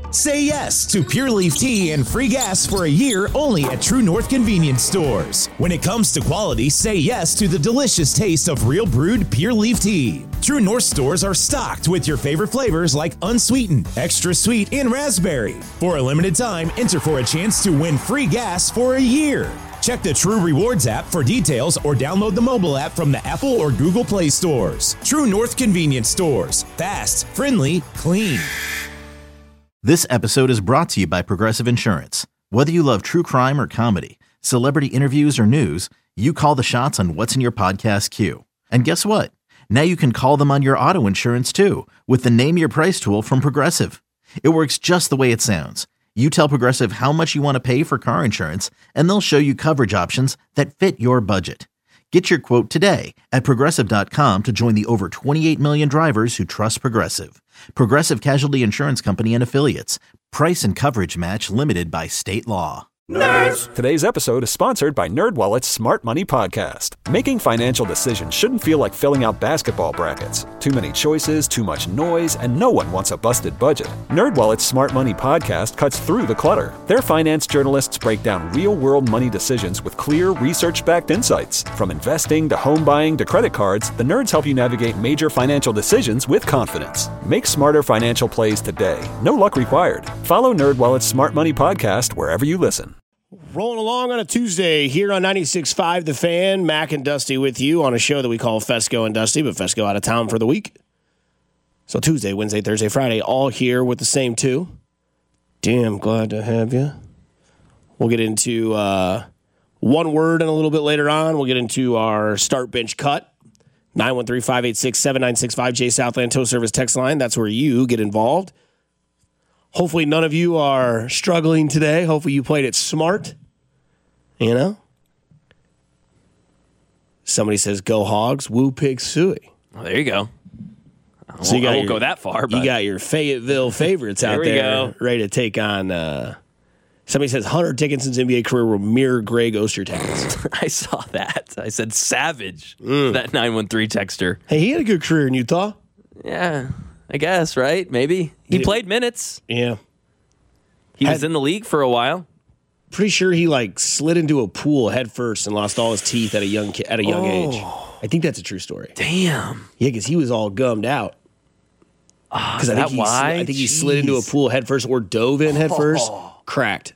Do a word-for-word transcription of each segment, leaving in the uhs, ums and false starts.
Say yes to Pure Leaf Tea and free gas for a year only at True North Convenience Stores. When it comes to quality, say yes to the delicious taste of real brewed Pure Leaf Tea. True North stores are stocked with your favorite flavors like unsweetened, extra sweet, and raspberry. For a limited time, enter for a chance to win free gas for a year. Check the True Rewards app for details or download the mobile app from the Apple or Google Play stores. True North Convenience Stores. Fast, friendly, clean. This episode is brought to you by Progressive Insurance. Whether you love true crime or comedy, celebrity interviews or news, you call the shots on what's in your podcast queue. And guess what? Now you can call them on your auto insurance too with the Name Your Price tool from Progressive. It works just the way it sounds. You tell Progressive how much you want to pay for car insurance, and they'll show you coverage options that fit your budget. Get your quote today at Progressive dot com to join the over twenty-eight million drivers who trust Progressive. Progressive Casualty Insurance Company and Affiliates. Price and coverage match limited by state law. Nerds! Today's episode is sponsored by NerdWallet's Smart Money Podcast. Making financial decisions shouldn't feel like filling out basketball brackets. Too many choices, too much noise, and no one wants a busted budget. NerdWallet's Smart Money Podcast cuts through the clutter. Their finance journalists break down real-world money decisions with clear, research-backed insights. From investing to home buying to credit cards, the nerds help you navigate major financial decisions with confidence. Make smarter financial plays today. No luck required. Follow NerdWallet's Smart Money Podcast wherever you listen. Rolling along on a Tuesday here on ninety-six point five The Fan. Mac and Dusty with you on a show that we call Fesco and Dusty, but Fesco out of town for the week. So Tuesday, Wednesday, Thursday, Friday, all here with the same two. Damn glad to have you. We'll get into uh, one word and a little bit later on. We'll get into our start bench cut. nine one three, five eight six, seven nine six five, J Southland Tow Service text line. That's where you get involved. Hopefully none of you are struggling today. Hopefully you played it smart. You know? Somebody says, go Hogs, woo pig suey. Well, there you go. I so you got I won't your, go that far. But you got your Fayetteville favorites out there, there ready to take on... Uh, somebody says, Hunter Dickinson's N B A career will mirror Greg Ostertag's. I saw that. I said savage, mm. that nine one three texter. Hey, he had a good career in Utah. Yeah. I guess, right? Maybe. He, he played minutes. Yeah. He Had, was in the league for a while. Pretty sure he like slid into a pool head first and lost all his teeth at a young at a young oh. age. I think that's a true story. Damn. Yeah, because he was all gummed out. Because oh, I think he, why? I think he Jeez. slid into a pool head first or dove in head first. Oh. Cracked.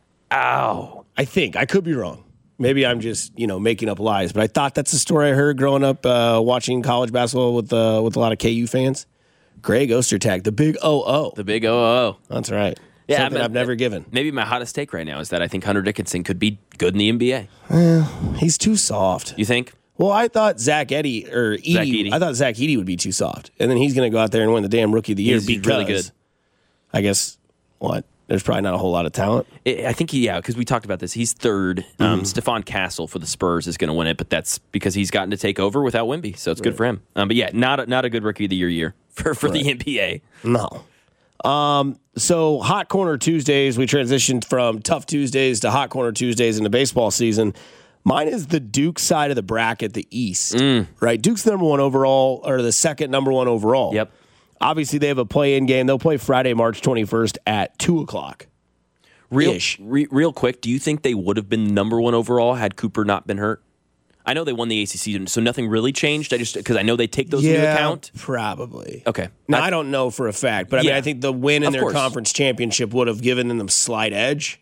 Ow. I think. I could be wrong. Maybe I'm just, you know, making up lies. But I thought that's the story I heard growing up uh, watching college basketball with uh, with a lot of K U fans. Greg Ostertag, the big O O. The big O O. That's right. Yeah, Something I mean, I've never given. Maybe my hottest take right now is that I think Hunter Dickinson could be good in the N B A. Well, he's too soft. You think? Well, I thought Zach Edey or Edey, Zach Edey. I thought Zach Edey would be too soft, and then he's going to go out there and win the damn Rookie of the Year he's, because he's really good. I guess what? There's probably not a whole lot of talent. It, I think he, yeah, because we talked about this. He's third. Mm-hmm. Um, Stephon Castle for the Spurs is going to win it, but that's because he's gotten to take over without Wemby, so it's right. good for him. Um, but yeah, not a, not a good Rookie of the Year year for for right. the N B A. No. Um, so Hot Corner Tuesdays, we transitioned from Tough Tuesdays to Hot Corner Tuesdays in the baseball season. Mine is the Duke side of the bracket, the East, mm. right? Duke's number one overall, or the second number one overall. Yep. Obviously, they have a play-in game. They'll play Friday, March twenty-first at two o'clock. Real, re, real quick, do you think they would have been number one overall had Cooper not been hurt? I know they won the A C C, so nothing really changed. I just because I know they take those yeah, into account. Probably. Okay. Now I, I don't know for a fact, but I yeah, mean I think the win in their course. conference championship would have given them a slight edge.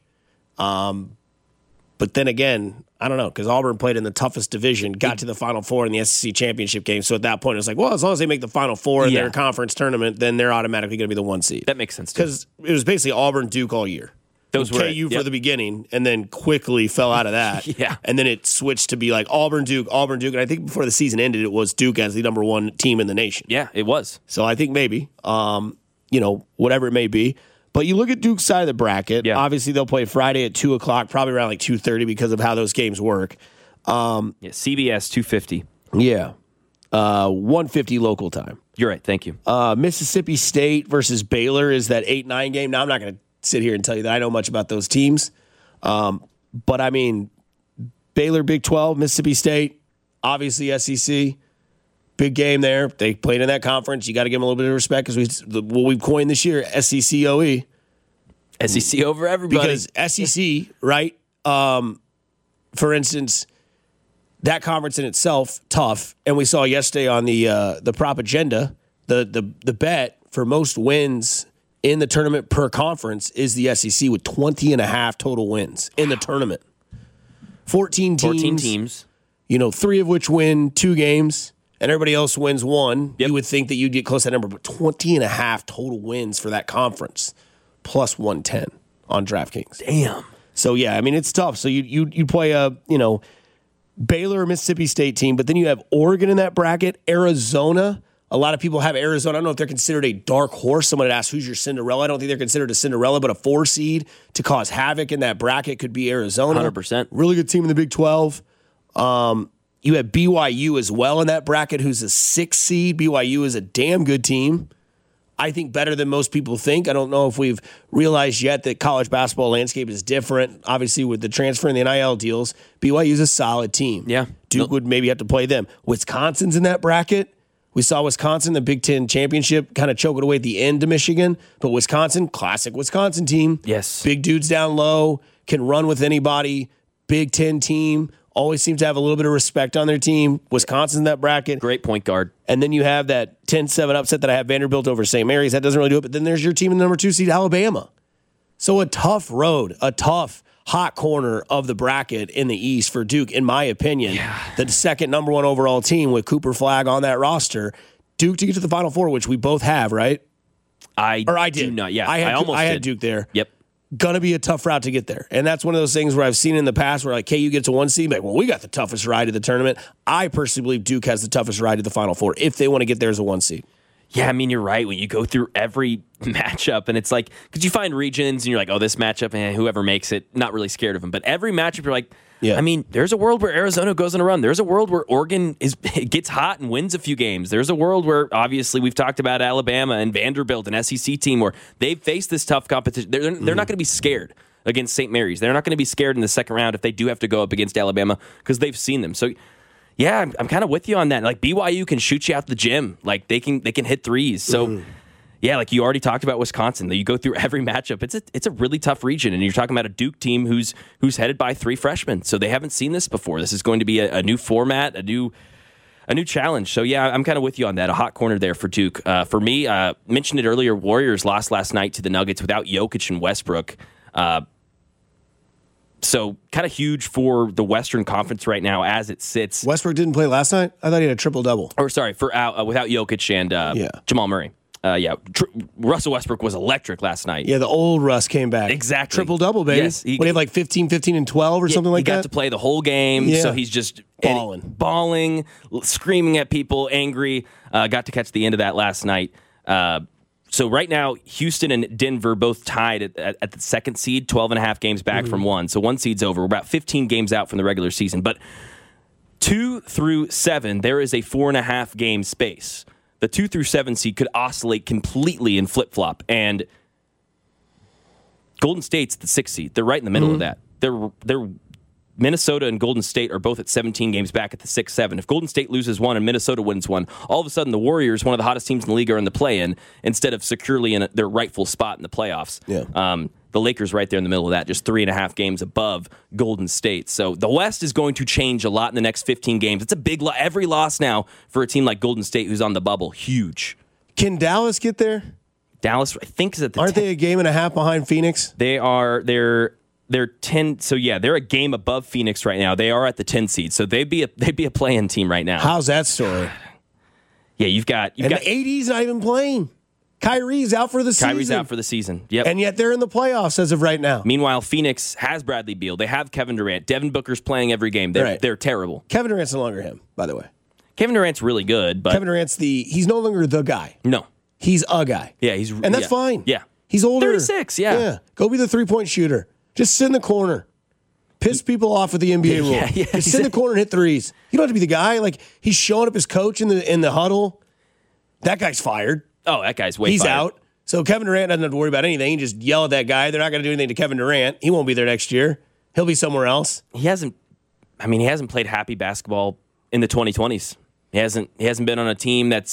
Um, but then again, I don't know because Auburn played in the toughest division, got it, to the Final Four in the S E C championship game. So at that point, it was like, well, as long as they make the Final Four in yeah. their conference tournament, then they're automatically going to be the one seed. That makes sense because it was basically Auburn Duke all year. Those were K U yep. for the beginning, and then quickly fell out of that. yeah. And then it switched to be like Auburn, Duke, Auburn, Duke. And I think before the season ended, it was Duke as the number one team in the nation. Yeah, it was. So I think maybe, um, you know, whatever it may be. But you look at Duke's side of the bracket. Yeah. Obviously, they'll play Friday at two o'clock, probably around like two thirty because of how those games work. Um, yeah, C B S two fifty. Yeah. Uh, one fifty local time. You're right. Thank you. Uh, Mississippi State versus Baylor is that eight nine game. Now, I'm not going to sit here and tell you that I know much about those teams. Um, but, I mean, Baylor, Big twelve, Mississippi State, obviously S E C. Big game there. They played in that conference. You got to give them a little bit of respect because we, the, what we've coined this year, S E C O E. S E C over everybody. Because S E C, right? Um, for instance, that conference in itself, tough. And we saw yesterday on the uh, the prop agenda, the, the the bet for most wins in the tournament per conference is the S E C with twenty and a half total wins in the tournament. fourteen teams. fourteen teams. You know, three of which win two games, and everybody else wins one. Yep. You would think that you'd get close to that number, but twenty and a half total wins for that conference, plus one ten on DraftKings. Damn. So, yeah, I mean, it's tough. So you you you play a, you know, Baylor or Mississippi State team, but then you have Oregon in that bracket, Arizona. A lot of people have Arizona. I don't know if they're considered a dark horse. Someone had asked, who's your Cinderella? I don't think they're considered a Cinderella, but a four seed to cause havoc in that bracket could be Arizona. one hundred percent. Really good team in the Big twelve. Um, you have B Y U as well in that bracket, who's a six seed. B Y U is a damn good team. I think better than most people think. I don't know if we've realized yet that college basketball landscape is different. Obviously, with the transfer and the N I L deals, B Y U is a solid team. Yeah. Duke Nope. would maybe have to play them. Wisconsin's in that bracket. We saw Wisconsin, the Big Ten championship, kind of choke it away at the end to Michigan. But Wisconsin, classic Wisconsin team. Yes. Big dudes down low, can run with anybody. Big Ten team. Always seems to have a little bit of respect on their team. Wisconsin's in that bracket. Great point guard. And then you have that ten seven upset that I have Vanderbilt over Saint Mary's. That doesn't really do it. But then there's your team in the number two seed, Alabama. So a tough road, a tough hot corner of the bracket in the East for Duke, in my opinion. Yeah. The second number one overall team with Cooper Flagg on that roster. Duke to get to the Final Four, which we both have, right? I, Or I do did. not. Yeah, I, had, I almost I had did. Duke there. Yep. Gonna be a tough route to get there. And that's one of those things where I've seen in the past where like K U gets a one seed, like, well, we got the toughest ride to the tournament. I personally believe Duke has the toughest ride to the Final Four if they want to get there as a one seed. Yeah, I mean, you're right. When you go through every matchup, and it's like, because you find regions, and you're like, oh, this matchup, and whoever makes it, not really scared of them. But every matchup, you're like, Yeah. I mean, there's a world where Arizona goes on a run. There's a world where Oregon is gets hot and wins a few games. There's a world where, obviously, we've talked about Alabama and Vanderbilt, an S E C team, where they've faced this tough competition. They're, they're Mm-hmm. not going to be scared against Saint Mary's. They're not going to be scared in the second round if they do have to go up against Alabama because they've seen them. So, yeah, I'm, I'm kind of with you on that. Like, B Y U can shoot you out the gym. Like, they can they can hit threes. So, mm-hmm. yeah, like you already talked about Wisconsin. You go through every matchup. It's a, it's a really tough region, and you're talking about a Duke team who's who's headed by three freshmen. So they haven't seen this before. This is going to be a, a new format, a new a new challenge. So, yeah, I'm kind of with you on that. A hot corner there for Duke. Uh, for me, uh, mentioned it earlier, Warriors lost last night to the Nuggets without Jokic and Westbrook. Uh, so kind of huge for the Western Conference right now as it sits. Westbrook didn't play last night? I thought he had a triple-double. Or, sorry, for out, uh, without Jokic and uh, Yeah. Jamal Murray. Uh, yeah, Tr- Russell Westbrook was electric last night. Yeah, the old Russ came back. Exactly. Triple-double, baby. Yes, he- What, he had like fifteen, fifteen, and twelve or Yeah, something like he got that? to play the whole game, Yeah. so he's just Balling. and- balling, l- screaming at people, angry. Uh, got to catch the end of that last night. Uh, so right now, Houston and Denver both tied at, at, at the second seed, twelve and a half games back Mm-hmm. from one. So one seed's over. We're about fifteen games out from the regular season. But two through seven, there is a four and a half game space. The two through seven seed could oscillate completely and flip flop. And Golden State's the sixth seed. They're right in the middle Mm-hmm. of that. They're they're Minnesota and Golden State are both at seventeen games back at the six seven. If Golden State loses one and Minnesota wins one, all of a sudden the Warriors, one of the hottest teams in the league, are in the play-in instead of securely in a, their rightful spot in the playoffs. Yeah. Um, the Lakers right there in the middle of that, just three and a half games above Golden State. So the West is going to change a lot in the next fifteen games. It's a big lo- every loss now for a team like Golden State who's on the bubble. Huge. Can Dallas get there? Dallas, I think, is at the Aren't ten- they a game and a half behind Phoenix? They are they're they're ten. So yeah, they're a game above Phoenix right now. They are at the ten seed, so they'd be a they'd be a play-in team right now. How's that story? Yeah, you've got you've And got the A D's not even playing. Kyrie's out for the season. Kyrie's out for the season. Yep. And yet they're in the playoffs as of right now. Meanwhile, Phoenix has Bradley Beal. They have Kevin Durant. Devin Booker's playing every game. They're Right. they're terrible. Kevin Durant's no longer him, by the way. Kevin Durant's really good, but Kevin Durant's the, he's no longer the guy. no. He's a guy. Yeah, he's And that's yeah. fine. Yeah. He's older. thirty-six, yeah. Yeah. Go be the three-point shooter. Just sit in the corner. Piss people off with the N B A rule. Yeah, yeah, Just sit in the corner and hit threes. You don't have to be the guy. Like, he's showing up his coach in the in the huddle. That guy's fired. Oh, that guy's way He's fired. out. So Kevin Durant doesn't have to worry about anything. He just yell at that guy. They're not going to do anything to Kevin Durant. He won't be there next year. He'll be somewhere else. He hasn't I mean, he hasn't played happy basketball in the twenty twenties. He hasn't he hasn't been on a team that's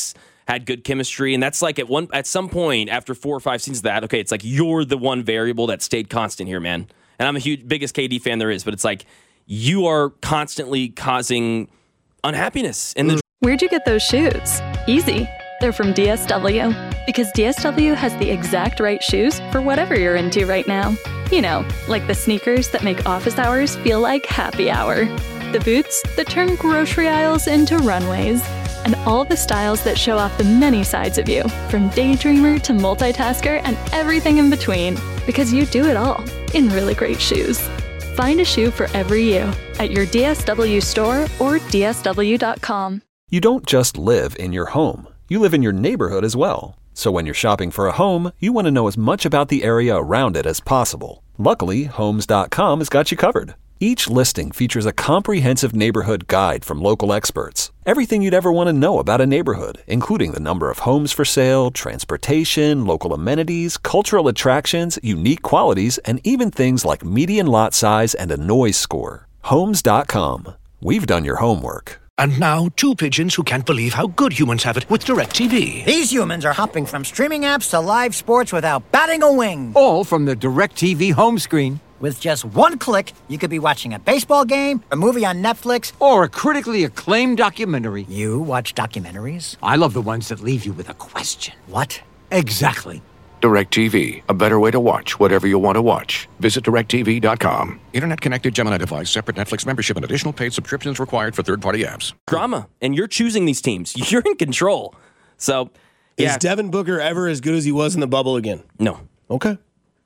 had good chemistry, and that's like at one at some point after four or five seasons of that, okay, it's like you're the one variable that stayed constant here, man. And I'm a huge biggest K D fan there is, but it's like you are constantly causing unhappiness in the. Where'd you get those shoes? Easy. They're from D S W. Because D S W has the exact right shoes for whatever you're into right now. You know, like the sneakers that make office hours feel like happy hour. The boots that turn grocery aisles into runways. And all the styles that show off the many sides of you, from daydreamer to multitasker and everything in between. Because you do it all in really great shoes. Find a shoe for every you at your D S W store or D S W dot com. You don't just live in your home. You live in your neighborhood as well. So when you're shopping for a home, you want to know as much about the area around it as possible. Luckily, Homes dot com has got you covered. Each listing features a comprehensive neighborhood guide from local experts. Everything you'd ever want to know about a neighborhood, including the number of homes for sale, transportation, local amenities, cultural attractions, unique qualities, and even things like median lot size and a noise score. Homes dot com. We've done your homework. And now, two pigeons who can't believe how good humans have it with DirecTV. These humans are hopping from streaming apps to live sports without batting a wing. All from the DirecTV home screen. With just one click, you could be watching a baseball game, a movie on Netflix, or a critically acclaimed documentary. You watch documentaries? I love the ones that leave you with a question. What? Exactly. DirecTV, a better way to watch whatever you want to watch. Visit direct T V dot com. Internet-connected Gemini device, separate Netflix membership, and additional paid subscriptions required for third-party apps. Drama, and you're choosing these teams. You're in control. So, yeah. Is Devin Booker ever as good as he was in the bubble again? No. Okay.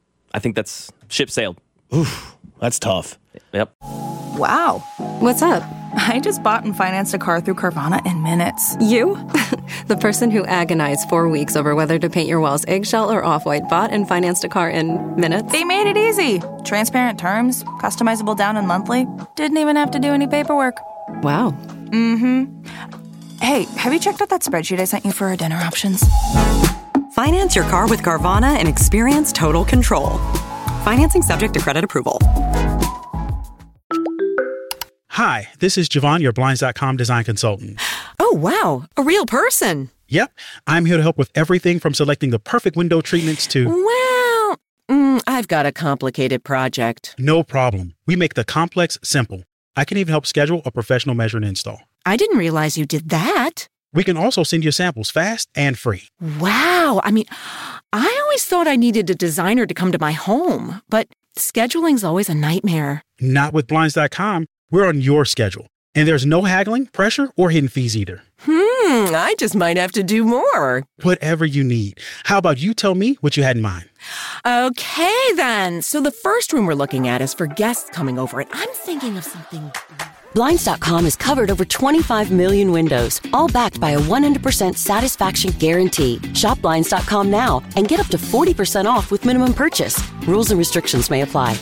I think that's ship sailed. Oof, that's tough. Yep. Wow. What's up? I just bought and financed a car through Carvana in minutes. You? The person who agonized four weeks over whether to paint your walls eggshell or off-white bought and financed a car in minutes? They made it easy. Transparent terms, customizable down and monthly. Didn't even have to do any paperwork. Wow. Mm-hmm. Hey, have you checked out that spreadsheet I sent you for our dinner options? Finance your car with Carvana and experience total control. Financing subject to credit approval. Hi, this is Javon, your Blinds dot com design consultant. Oh, wow. A real person. Yep. I'm here to help with everything from selecting the perfect window treatments to... Well, mm, I've got a complicated project. No problem. We make the complex simple. I can even help schedule a professional measure and install. I didn't realize you did that. We can also send you samples fast and free. Wow. I mean, I always thought I needed a designer to come to my home, but scheduling's always a nightmare. Not with Blinds dot com. We're on your schedule, and there's no haggling, pressure, or hidden fees either. Hmm, I just might have to do more. Whatever you need. How about you tell me what you had in mind? Okay, then. So the first room we're looking at is for guests coming over, and I'm thinking of something... Blinds dot com has covered over twenty-five million windows, all backed by a one hundred percent satisfaction guarantee. Shop Blinds dot com now and get up to forty percent off with minimum purchase. Rules and restrictions may apply.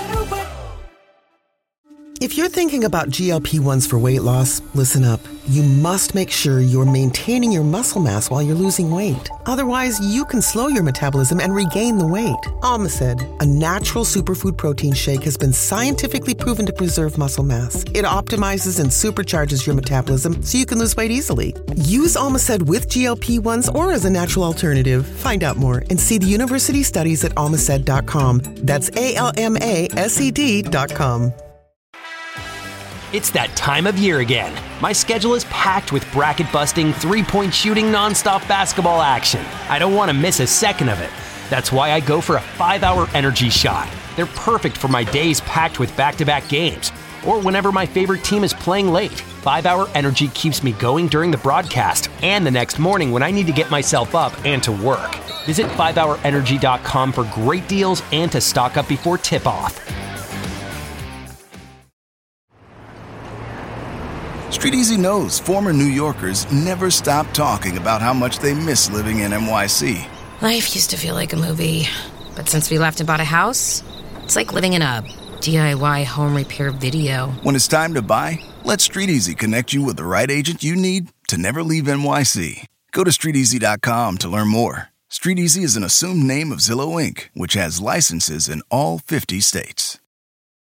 If you're thinking about G L P ones for weight loss, listen up. You must make sure you're maintaining your muscle mass while you're losing weight. Otherwise, you can slow your metabolism and regain the weight. Almacid, a natural superfood protein shake, has been scientifically proven to preserve muscle mass. It optimizes and supercharges your metabolism so you can lose weight easily. Use Almacid with G L P ones or as a natural alternative. Find out more and see the university studies at almacid dot com. That's A L M A S E D dot com. It's that time of year again. My schedule is packed with bracket-busting, three-point shooting, nonstop basketball action. I don't want to miss a second of it. That's why I go for a five-hour energy shot. They're perfect for my days packed with back-to-back games, or whenever my favorite team is playing late. five-hour energy keeps me going during the broadcast and the next morning when I need to get myself up and to work. Visit five hour energy dot com for great deals and to stock up before tip-off. Street Easy knows former New Yorkers never stop talking about how much they miss living in N Y C. Life used to feel like a movie, but since we left and bought a house, it's like living in a D I Y home repair video. When it's time to buy, let Street Easy connect you with the right agent you need to never leave N Y C. Go to street easy dot com to learn more. Street Easy is an assumed name of Zillow Incorporated, which has licenses in all fifty states.